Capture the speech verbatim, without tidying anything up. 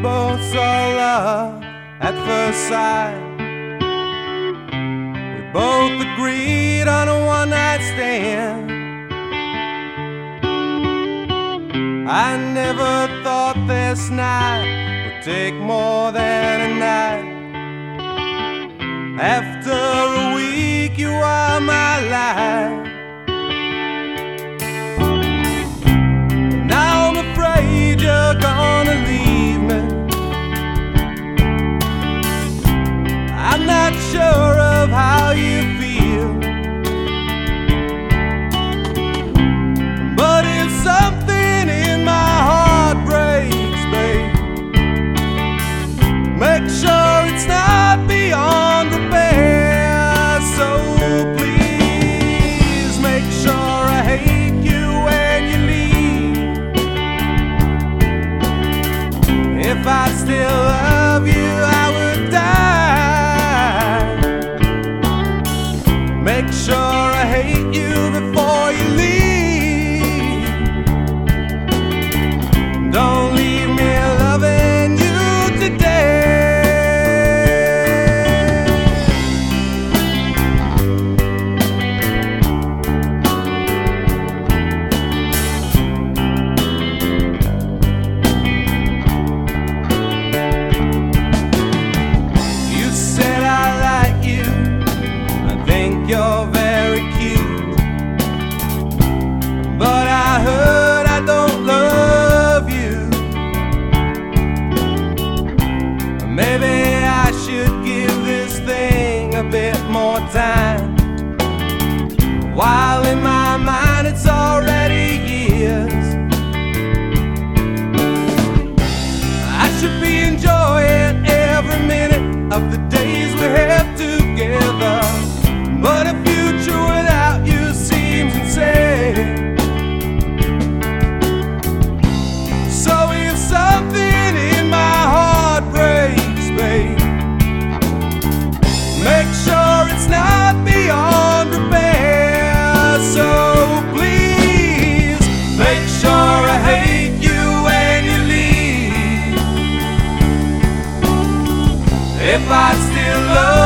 both saw love at first sight. We both agreed on a one-night stand. I never thought this night would take more than a night. After a week, you are my life. Now I'm afraid you're gonna leave me. I'm not sure of how you feel, but if something in my heart breaks, babe, make sure it's not beyond repair. So please make sure I hate you when you leave. If I still love you, I would die. Make sure I hate you before you leave. Don't leave me loving you today. You said I like you, I think you're very cute, but I heard I don't love you. Maybe I should give this thing a bit more time. While in my mind it's already years. I should be enjoying every minute of the days we have together, but a future without you seems insane. So if something in my heart breaks, babe, make sure it's not beyond repair. So please make sure I hate you when you leave. If I still love